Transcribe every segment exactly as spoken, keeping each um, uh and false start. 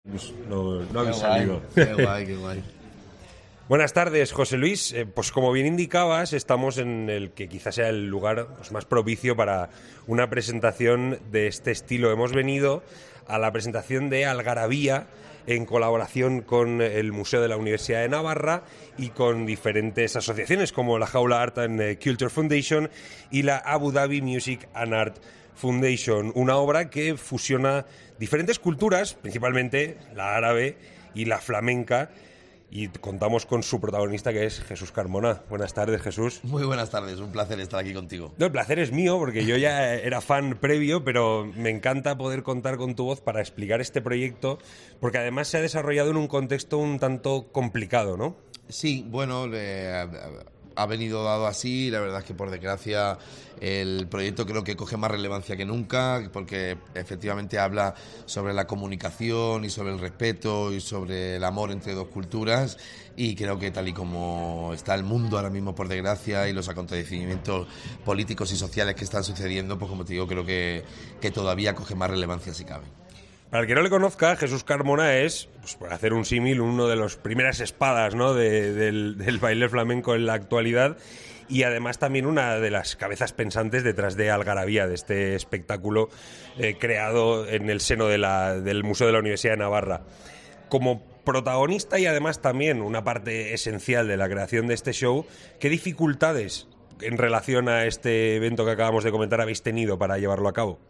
Pues no, no habéis Qué guay, salido. qué guay, qué guay. Buenas tardes, José Luis. Eh, pues como bien indicabas, estamos en el que quizás sea el lugar pues, más propicio para una presentación de este estilo. Hemos venido a la presentación de Algarabía en colaboración con el Museo de la Universidad de Navarra y con diferentes asociaciones como la Jaula Art and Culture Foundation y la Abu Dhabi Music and Art Foundation, una obra que fusiona diferentes culturas, principalmente la árabe y la flamenca, y contamos con su protagonista, que es Jesús Carmona. Buenas tardes, Jesús. Muy buenas tardes, un placer estar aquí contigo. No, el placer es mío, porque yo ya era fan previo, pero me encanta poder contar con tu voz para explicar este proyecto, porque además se ha desarrollado en un contexto un tanto complicado, ¿no? Sí, bueno, le, ha venido dado así. La verdad es que, por desgracia, el proyecto creo que coge más relevancia que nunca, porque efectivamente habla sobre la comunicación y sobre el respeto y sobre el amor entre dos culturas, y creo que tal y como está el mundo ahora mismo, por desgracia, y los acontecimientos políticos y sociales que están sucediendo, pues como te digo, creo que, que todavía coge más relevancia si cabe. Para el que no le conozca, Jesús Carmona es, pues por hacer un símil, uno de las primeras espadas, ¿no?, de, del, del baile flamenco en la actualidad, y además también una de las cabezas pensantes detrás de Algarabía, de este espectáculo eh, creado en el seno de la, del Museo de la Universidad de Navarra. Como protagonista y además también una parte esencial de la creación de este show, ¿qué dificultades en relación a este evento que acabamos de comentar habéis tenido para llevarlo a cabo?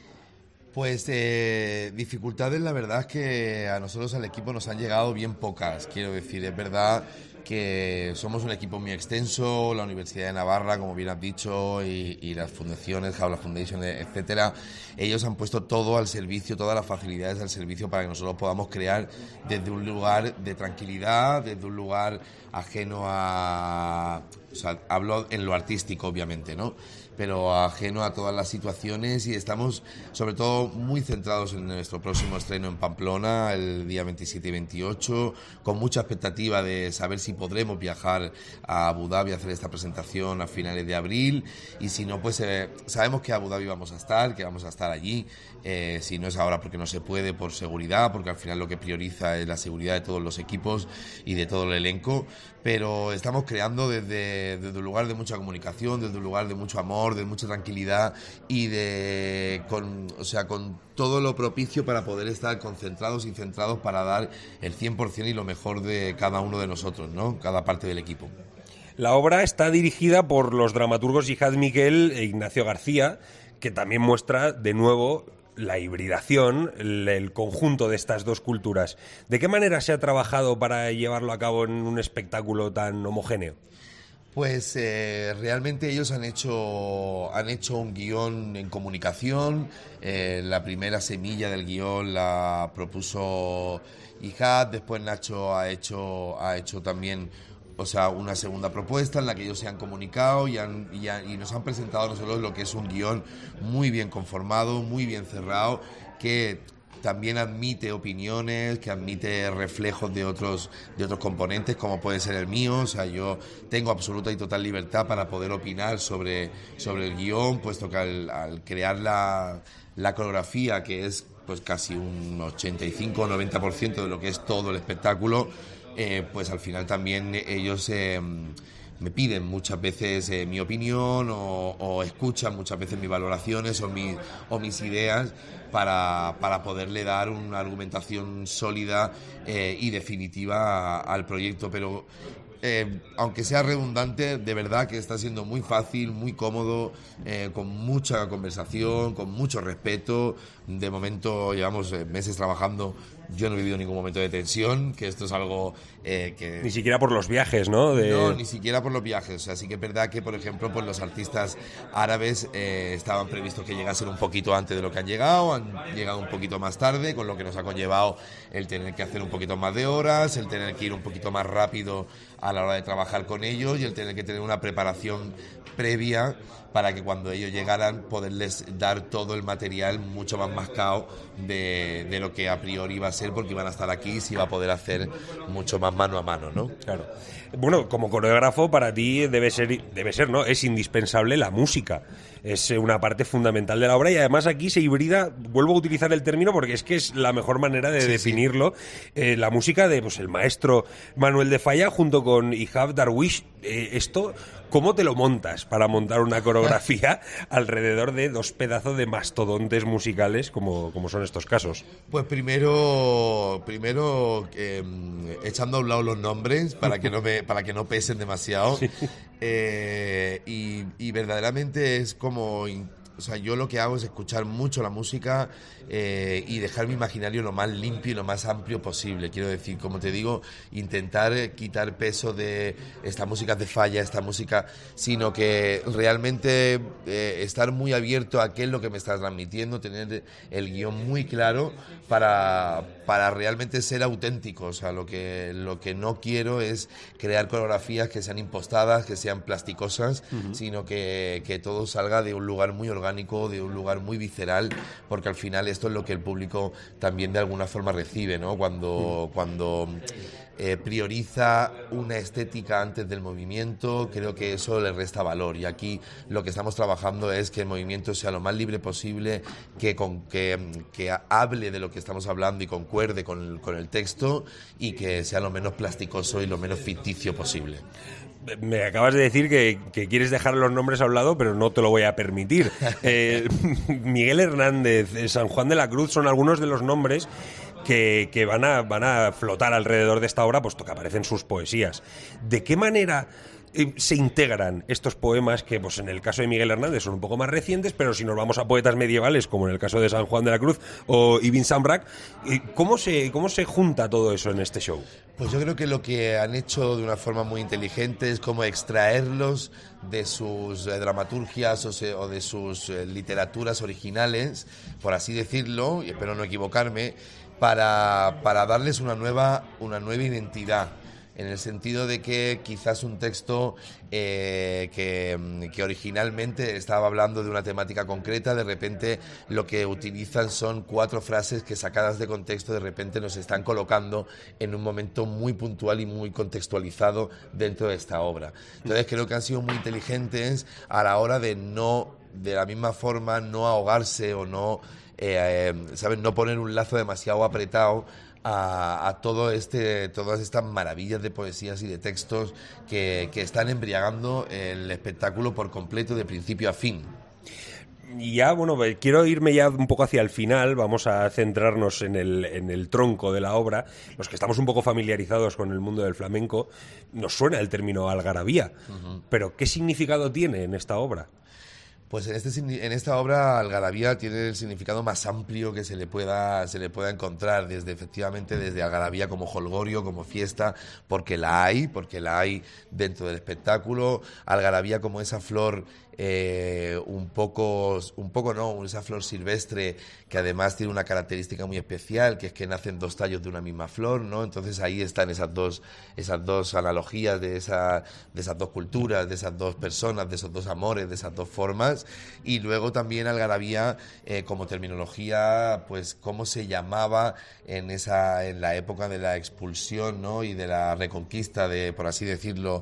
Pues eh, dificultades, la verdad es que a nosotros, al equipo, nos han llegado bien pocas. Quiero decir, es verdad que somos un equipo muy extenso, la Universidad de Navarra, como bien has dicho, y, y las fundaciones, Jaula Foundation, etcétera. Ellos han puesto todo al servicio, todas las facilidades al servicio para que nosotros podamos crear desde un lugar de tranquilidad, desde un lugar ajeno a... O sea, hablo en lo artístico, obviamente, ¿no?, pero ajeno a todas las situaciones, y estamos sobre todo muy centrados en nuestro próximo estreno en Pamplona el día veintisiete y veintiocho, con mucha expectativa de saber si podremos viajar a Abu Dhabi a hacer esta presentación a finales de abril, y si no, pues eh, sabemos que a Abu Dhabi vamos a estar, que vamos a estar allí, eh, si no es ahora porque no se puede, por seguridad, porque al final lo que prioriza es la seguridad de todos los equipos y de todo el elenco, pero estamos creando desde, desde un lugar de mucha comunicación, desde un lugar de mucho amor, de mucha tranquilidad y de con, o sea, con todo lo propicio para poder estar concentrados y centrados para dar el cien por ciento y lo mejor de cada uno de nosotros, ¿no?, cada parte del equipo. La obra está dirigida por los dramaturgos Jihad Miquel e Ignacio García, que también muestra de nuevo la hibridación, el, el conjunto de estas dos culturas. ¿De qué manera se ha trabajado para llevarlo a cabo en un espectáculo tan homogéneo? Pues eh, realmente ellos han hecho, han hecho un guión en comunicación. Eh, la primera semilla del guión la propuso Jihad, después Nacho ha hecho, ha hecho también, o sea, una segunda propuesta en la que ellos se han comunicado y, han, y, han, y nos han presentado a nosotros lo que es un guión muy bien conformado, muy bien cerrado, que también admite opiniones, que admite reflejos de otros de otros componentes, como puede ser el mío. O sea, yo tengo absoluta y total libertad para poder opinar sobre, sobre el guión, puesto que al, al crear la, la coreografía, que es pues casi un ochenta y cinco o noventa por ciento de lo que es todo el espectáculo, eh, pues al final también ellos eh, me piden muchas veces eh, mi opinión o, o escuchan muchas veces mis valoraciones o, mi, o mis ideas para, para poderle dar una argumentación sólida eh, y definitiva a, al proyecto. Pero eh, aunque sea redundante, de verdad que está siendo muy fácil, muy cómodo, eh, con mucha conversación, con mucho respeto. De momento llevamos eh, meses trabajando. Yo no he vivido ningún momento de tensión, que esto es algo eh, que... Ni siquiera por los viajes, ¿no? De... No, ni siquiera por los viajes. O sea, sí que es verdad que, por ejemplo, pues los artistas árabes eh, estaban previstos que llegasen un poquito antes de lo que han llegado, han llegado un poquito más tarde, con lo que nos ha conllevado el tener que hacer un poquito más de horas, el tener que ir un poquito más rápido a la hora de trabajar con ellos y el tener que tener una preparación previa para que cuando ellos llegaran poderles dar todo el material mucho más mascado de, de lo que a priori iba a ser, porque iban a estar aquí y se iba a poder hacer mucho más mano a mano, ¿no? Claro. Bueno, como coreógrafo, para ti debe ser, debe ser, ¿no? Es indispensable la música. Es una parte fundamental de la obra y además aquí se hibrida, vuelvo a utilizar el término porque es que es la mejor manera de sí, definirlo, sí. Eh, la música de pues el maestro Manuel de Falla junto con Ihab Darwish. Eh, esto, ¿cómo te lo montas para montar una coreografía alrededor de dos pedazos de mastodontes musicales como, como son estos casos? Pues primero, primero eh, echando a un lado los nombres para que no me, para que no pesen demasiado. Sí. Eh, y, y verdaderamente es como... O sea, yo lo que hago es escuchar mucho la música eh, y dejar mi imaginario lo más limpio y lo más amplio posible. Quiero decir, como te digo, intentar quitar peso de esta música de Falla, esta música, sino que realmente eh, estar muy abierto a qué es lo que me está transmitiendo, tener el guión muy claro para, para realmente ser auténtico. O sea, lo que, lo que no quiero es crear coreografías que sean impostadas, que sean plasticosas, uh-huh. sino que, que todo salga de un lugar muy orgánico, de un lugar muy visceral, porque al final esto es lo que el público también de alguna forma recibe, ¿no? Cuando, cuando eh, prioriza una estética antes del movimiento, creo que eso le resta valor, y aquí lo que estamos trabajando es que el movimiento sea lo más libre posible, que, con, que, que hable de lo que estamos hablando y concuerde con el, con el texto, y que sea lo menos plasticoso y lo menos ficticio posible. Me acabas de decir que, que quieres dejar los nombres a un lado, pero no te lo voy a permitir. Eh, Miguel Hernández, San Juan de la Cruz son algunos de los nombres que, que van, a, van a flotar alrededor de esta obra, puesto que aparecen sus poesías. ¿De qué manera se integran estos poemas que, pues en el caso de Miguel Hernández, son un poco más recientes, pero si nos vamos a poetas medievales, como en el caso de San Juan de la Cruz o Ibn Samrak, ¿cómo se, cómo se junta todo eso en este show? Pues yo creo que lo que han hecho de una forma muy inteligente es como extraerlos de sus eh, dramaturgias o, se, o de sus eh, literaturas originales, por así decirlo, y espero no equivocarme, para, para darles una nueva, una nueva identidad. En el sentido de que quizás un texto eh, que, que originalmente estaba hablando de una temática concreta, de repente lo que utilizan son cuatro frases que, sacadas de contexto, de repente nos están colocando en un momento muy puntual y muy contextualizado dentro de esta obra. Entonces creo que han sido muy inteligentes a la hora de no, de la misma forma, no ahogarse o no, eh, eh, ¿sabes? No poner un lazo demasiado apretado A, a todo este, todas estas maravillas de poesías y de textos que, que están embriagando el espectáculo por completo, de principio a fin. Y ya, bueno, quiero irme ya un poco hacia el final, vamos a centrarnos en el, en el tronco de la obra. Los que estamos un poco familiarizados con el mundo del flamenco, nos suena el término algarabía, uh-huh. pero ¿qué significado tiene en esta obra? Pues en, este, en esta obra algarabía tiene el significado más amplio que se le pueda se le pueda encontrar, desde efectivamente desde algarabía como jolgorio, como fiesta, porque la hay, porque la hay dentro del espectáculo, algarabía como esa flor eh, un poco, un poco no, esa flor silvestre que además tiene una característica muy especial, que es que nacen dos tallos de una misma flor, ¿no? Entonces ahí están esas dos, esas dos analogías de, esa, de esas dos culturas, de esas dos personas, de esos dos amores, de esas dos formas. Y luego también algarabía eh, como terminología, pues cómo se llamaba en esa en la época de la expulsión, ¿no? Y de la reconquista, de por así decirlo,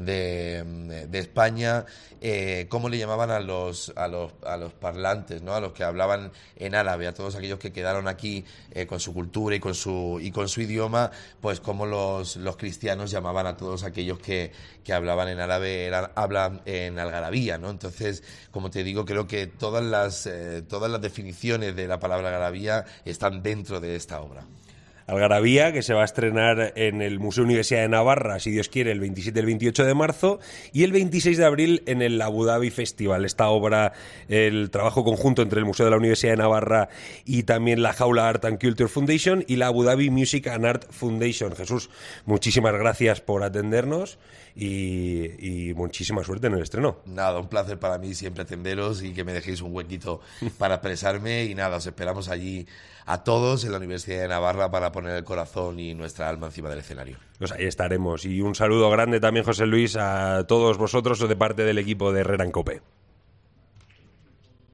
de, de España, eh, cómo le llamaban a los a los a los parlantes, ¿no? A los que hablaban en árabe, a todos aquellos que quedaron aquí eh, con su cultura y con su y con su idioma, pues cómo los los cristianos llamaban a todos aquellos que, que hablaban en árabe, eran, hablan en algarabía, ¿no? Entonces, como te digo, creo que todas las eh, todas las definiciones de la palabra algarabía están dentro de esta obra. Algarabía, que se va a estrenar en el Museo Universidad de Navarra, si Dios quiere, el veintisiete y el veintiocho de marzo, y el veintiséis de abril en el Abu Dhabi Festival. Esta obra, el trabajo conjunto entre el Museo de la Universidad de Navarra y también la Jaula Art and Culture Foundation y la Abu Dhabi Music and Art Foundation. Jesús, muchísimas gracias por atendernos y, y muchísima suerte en el estreno. Nada, un placer para mí siempre atenderos y que me dejéis un huequito para expresarme, y nada, os esperamos allí a todos en la Universidad de Navarra para poner el corazón y nuestra alma encima del escenario. Pues ahí estaremos. Y un saludo grande también, José Luis, a todos vosotros de parte del equipo de Herrera en Cope.